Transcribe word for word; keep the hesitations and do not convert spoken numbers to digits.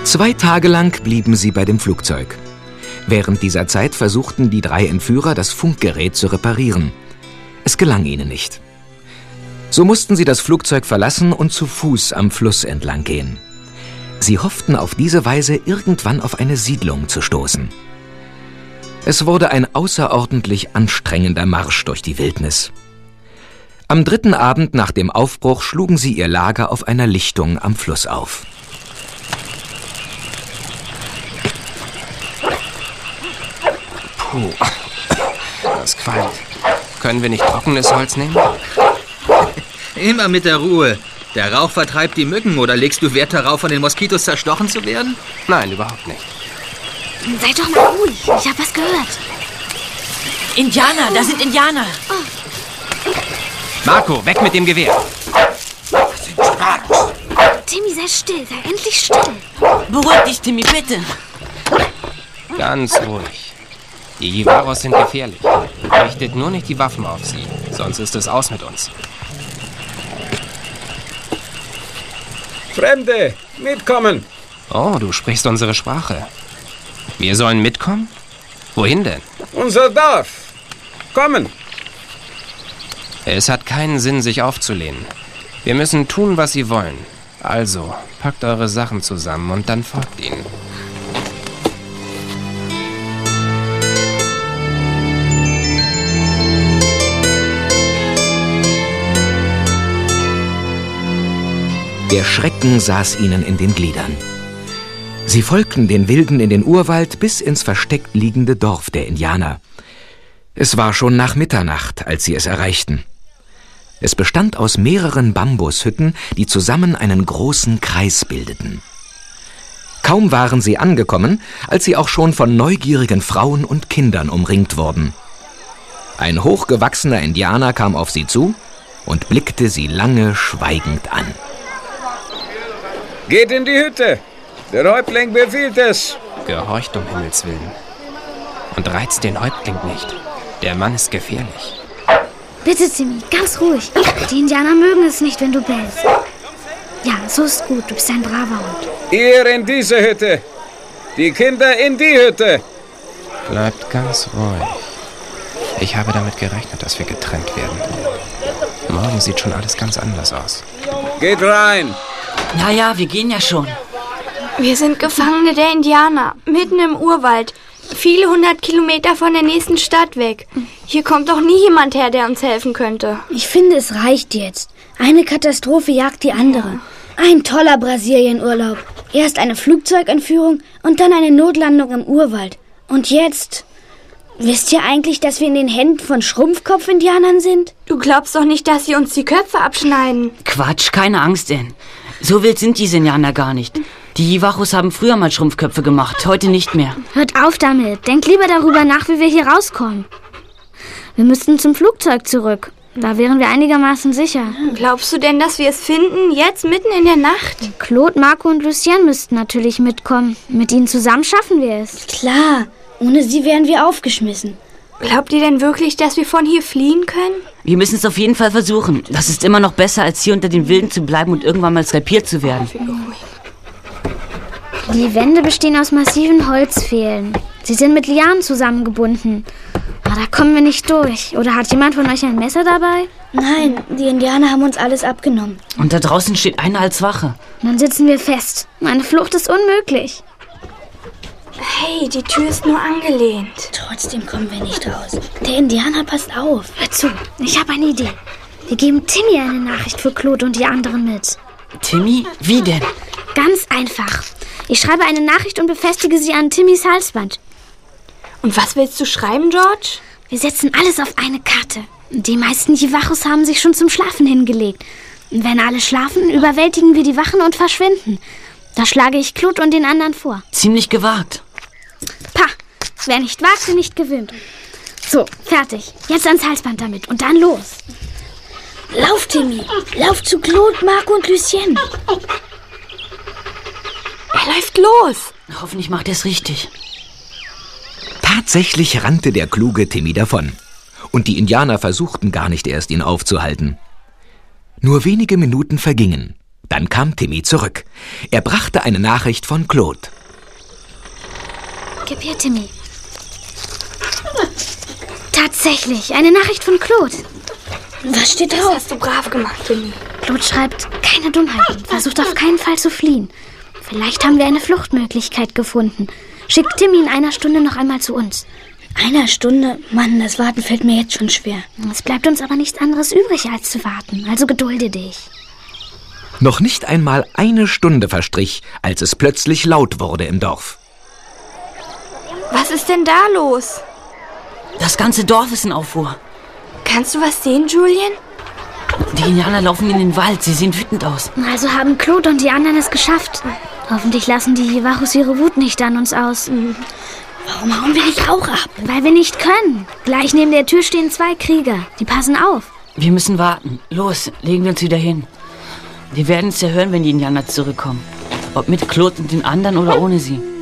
Zwei Tage lang blieben sie bei dem Flugzeug. Während dieser Zeit versuchten die drei Entführer, das Funkgerät zu reparieren. Es gelang ihnen nicht. So mussten sie das Flugzeug verlassen und zu Fuß am Fluss entlang gehen. Sie hofften auf diese Weise irgendwann auf eine Siedlung zu stoßen. Es wurde ein außerordentlich anstrengender Marsch durch die Wildnis. Am dritten Abend nach dem Aufbruch schlugen sie ihr Lager auf einer Lichtung am Fluss auf. Puh, das qualmt. Können wir nicht trockenes Holz nehmen? Immer mit der Ruhe. Der Rauch vertreibt die Mücken, oder legst du Wert darauf, von den Moskitos zerstochen zu werden? Nein, überhaupt nicht. Seid doch mal ruhig, ich hab was gehört. Indianer, da sind Indianer. Oh. Marco, weg mit dem Gewehr. Das sind Schwarz. Timmy, sei still, sei endlich still. Beruhig dich, Timmy, bitte. Ganz ruhig. Die Jivaros sind gefährlich. Richtet nur nicht die Waffen auf sie, sonst ist es aus mit uns. Fremde, mitkommen! Oh, du sprichst unsere Sprache. Wir sollen mitkommen? Wohin denn? Unser Dorf. Kommen! Es hat keinen Sinn, sich aufzulehnen. Wir müssen tun, was sie wollen. Also, packt eure Sachen zusammen und dann folgt ihnen. Der Schrecken saß ihnen in den Gliedern. Sie folgten den Wilden in den Urwald bis ins versteckt liegende Dorf der Indianer. Es war schon nach Mitternacht, als sie es erreichten. Es bestand aus mehreren Bambushütten, die zusammen einen großen Kreis bildeten. Kaum waren sie angekommen, als sie auch schon von neugierigen Frauen und Kindern umringt wurden. Ein hochgewachsener Indianer kam auf sie zu und blickte sie lange schweigend an. Geht in die Hütte. Der Häuptling befiehlt es. Gehorcht um Himmels Willen. Und reizt den Häuptling nicht. Der Mann ist gefährlich. Bitte, Timmy, ganz ruhig. Die Indianer mögen es nicht, wenn du bellst. Ja, so ist gut. Du bist ein braver Hund. Ihr in diese Hütte. Die Kinder in die Hütte. Bleibt ganz ruhig. Ich habe damit gerechnet, dass wir getrennt werden. Morgen sieht schon alles ganz anders aus. Geht rein. Ja, ja, wir gehen ja schon. Wir sind Gefangene der Indianer, mitten im Urwald. Viele hundert Kilometer von der nächsten Stadt weg. Hier kommt doch nie jemand her, der uns helfen könnte. Ich finde, es reicht jetzt. Eine Katastrophe jagt die andere. Ein toller Brasilienurlaub. Erst eine Flugzeugentführung und dann eine Notlandung im Urwald. Und jetzt... Wisst ihr eigentlich, dass wir in den Händen von Schrumpfkopf-Indianern sind? Du glaubst doch nicht, dass sie uns die Köpfe abschneiden. Quatsch, keine Angst, denn. So wild sind diese Indianer gar nicht. Die Jivaros haben früher mal Schrumpfköpfe gemacht, heute nicht mehr. Hört auf damit. Denkt lieber darüber nach, wie wir hier rauskommen. Wir müssten zum Flugzeug zurück. Da wären wir einigermaßen sicher. Glaubst du denn, dass wir es finden, jetzt mitten in der Nacht? Claude, Marco und Lucien müssten natürlich mitkommen. Mit ihnen zusammen schaffen wir es. Klar. Ohne sie wären wir aufgeschmissen. Glaubt ihr denn wirklich, dass wir von hier fliehen können? Wir müssen es auf jeden Fall versuchen. Das ist immer noch besser, als hier unter den Wilden zu bleiben und irgendwann mal skalpiert zu werden. Die Wände bestehen aus massiven Holzpfählen. Sie sind mit Lianen zusammengebunden. Aber da kommen wir nicht durch. Oder hat jemand von euch ein Messer dabei? Nein, die Indianer haben uns alles abgenommen. Und da draußen steht einer als Wache. Dann sitzen wir fest. Eine Flucht ist unmöglich. Hey, die Tür ist nur angelehnt. Trotzdem kommen wir nicht raus. Der Indianer passt auf. Hör zu, ich habe eine Idee. Wir geben Timmy eine Nachricht für Claude und die anderen mit. Timmy? Wie denn? Ganz einfach. Ich schreibe eine Nachricht und befestige sie an Timmys Halsband. Und was willst du schreiben, George? Wir setzen alles auf eine Karte. Die meisten Jivaros haben sich schon zum Schlafen hingelegt. Und wenn alle schlafen, überwältigen wir die Wachen und verschwinden. Da schlage ich Claude und den anderen vor. Ziemlich gewagt. Pah, wer nicht wagt, der nicht gewinnt. So, fertig. Jetzt ans Halsband damit und dann los. Lauf, Timmy. Lauf zu Claude, Marco und Lucien. Er läuft los. Hoffentlich macht er es richtig. Tatsächlich rannte der kluge Timmy davon. Und die Indianer versuchten gar nicht erst, ihn aufzuhalten. Nur wenige Minuten vergingen, Dann kam Timmy zurück. Er brachte eine Nachricht von Claude. Gib her, Timmy. Tatsächlich, eine Nachricht von Claude. Was steht drauf? Das hast du brav gemacht, Timmy. Claude schreibt, keine Dummheiten, versucht auf keinen Fall zu fliehen. Vielleicht haben wir eine Fluchtmöglichkeit gefunden. Schickt Timmy in einer Stunde noch einmal zu uns. Einer Stunde? Mann, das Warten fällt mir jetzt schon schwer. Es bleibt uns aber nichts anderes übrig, als zu warten. Also gedulde dich. Noch nicht einmal eine Stunde verstrich, als es plötzlich laut wurde im Dorf. Was ist denn da los? Das ganze Dorf ist in Aufruhr. Kannst du was sehen, Julian? Die Indianer laufen in den Wald. Sie sehen wütend aus. Also haben Claude und die anderen es geschafft. Hoffentlich lassen die Jivachos ihre Wut nicht an uns aus. Warum hauen wir nicht auch ab? Weil wir nicht können. Gleich neben der Tür stehen zwei Krieger. Die passen auf. Wir müssen warten. Los, legen wir uns wieder hin. Wir werden es ja hören, wenn die Indianer zurückkommen. Ob mit Claude und den anderen oder ohne sie.